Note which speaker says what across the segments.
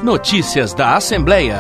Speaker 1: Notícias da Assembleia.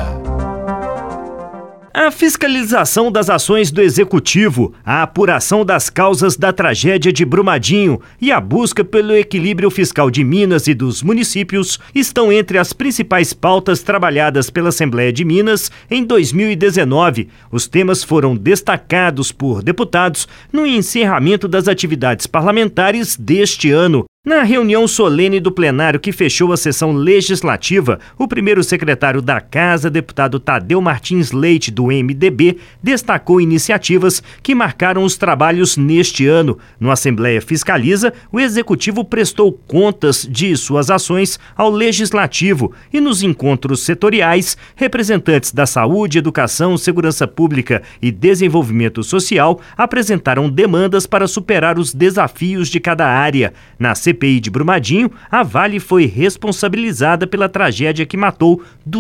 Speaker 2: A fiscalização das ações do Executivo, a apuração das causas da tragédia de Brumadinho e a busca pelo equilíbrio fiscal de Minas e dos municípios estão entre as principais pautas trabalhadas pela Assembleia de Minas em 2019. Os temas foram destacados por deputados no encerramento das atividades parlamentares deste ano. Na reunião solene do plenário que fechou a sessão legislativa, o primeiro secretário da Casa, deputado Tadeu Martins Leite, do MDB, destacou iniciativas que marcaram os trabalhos neste ano. No Assembleia Fiscaliza, o Executivo prestou contas de suas ações ao Legislativo e nos encontros setoriais, representantes da Saúde, Educação, Segurança Pública e Desenvolvimento Social apresentaram demandas para superar os desafios de cada área. Na CPI de Brumadinho, a Vale foi responsabilizada pela tragédia que matou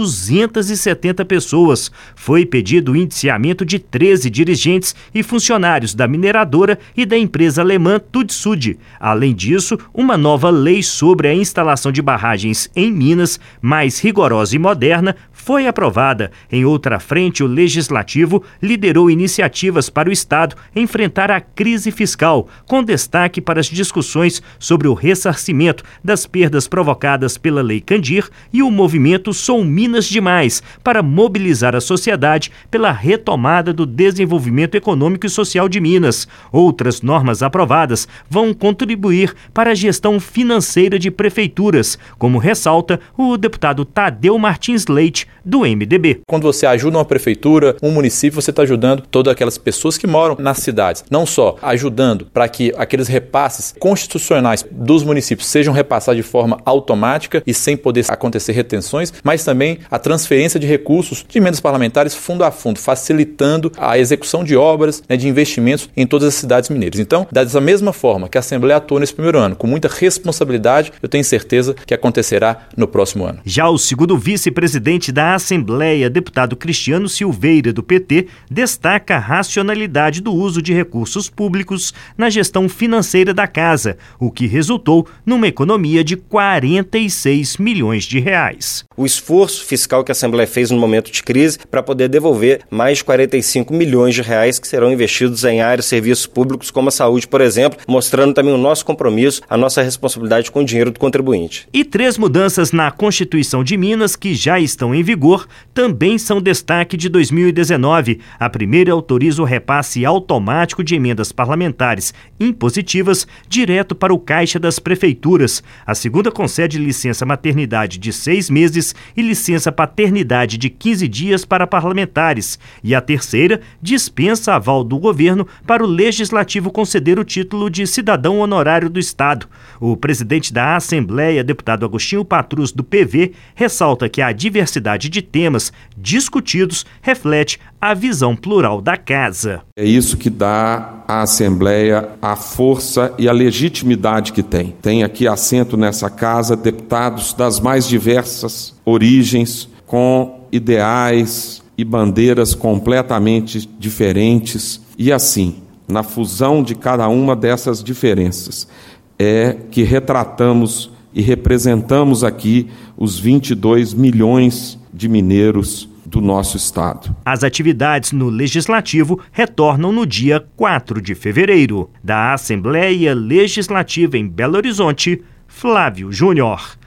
Speaker 2: 270 pessoas. Foi pedido o indiciamento de 13 dirigentes e funcionários da mineradora e da empresa alemã Tudsud. Além disso, uma nova lei sobre a instalação de barragens em Minas, mais rigorosa e moderna, foi aprovada. Em outra frente, o Legislativo liderou iniciativas para o Estado enfrentar a crise fiscal, com destaque para as discussões sobre o ressarcimento das perdas provocadas pela Lei Candir e o movimento Sou Minas Demais, para mobilizar a sociedade pela retomada do desenvolvimento econômico e social de Minas. Outras normas aprovadas vão contribuir para a gestão financeira de prefeituras, como ressalta o deputado Tadeu Martins Leite, do MDB.
Speaker 3: Quando você ajuda uma prefeitura, um município, você está ajudando todas aquelas pessoas que moram nas cidades. Não só ajudando para que aqueles repasses constitucionais dos municípios sejam repassados de forma automática e sem poder acontecer retenções, mas também a transferência de recursos de emendas parlamentares fundo a fundo, facilitando a execução de obras, de investimentos em todas as cidades mineiras. Então, dessa mesma forma que a Assembleia atuou nesse primeiro ano, com muita responsabilidade, eu tenho certeza que acontecerá no próximo ano.
Speaker 2: Já o segundo vice-presidente da Assembleia, deputado Cristiano Silveira, do PT, destaca a racionalidade do uso de recursos públicos na gestão financeira da casa, o que resultou numa economia de 46 milhões de reais.
Speaker 4: O esforço fiscal que a Assembleia fez no momento de crise para poder devolver mais de 45 milhões de reais que serão investidos em áreas de serviços públicos como a saúde, por exemplo, mostrando também o nosso compromisso, a nossa responsabilidade com o dinheiro do contribuinte.
Speaker 2: E 3 mudanças na Constituição de Minas que já estão em vigor também são destaque de 2019. A primeira autoriza o repasse automático de emendas parlamentares impositivas direto para o caixa das prefeituras. A segunda concede licença maternidade de 6 meses e licença paternidade de 15 dias para parlamentares. E a terceira dispensa aval do governo para o Legislativo conceder o título de cidadão honorário do Estado. O presidente da Assembleia, deputado Agostinho Patrus, do PV, ressalta que a diversidade de temas discutidos reflete a visão plural da casa.
Speaker 5: É isso que dá à Assembleia a força e a legitimidade que tem. Tem aqui assento nessa casa deputados das mais diversas origens, com ideais e bandeiras completamente diferentes. E assim, na fusão de cada uma dessas diferenças, é que retratamos e representamos aqui os 22 milhões de mineiros do nosso estado.
Speaker 2: As atividades no Legislativo retornam no dia 4 de fevereiro. Da Assembleia Legislativa em Belo Horizonte, Flávio Júnior.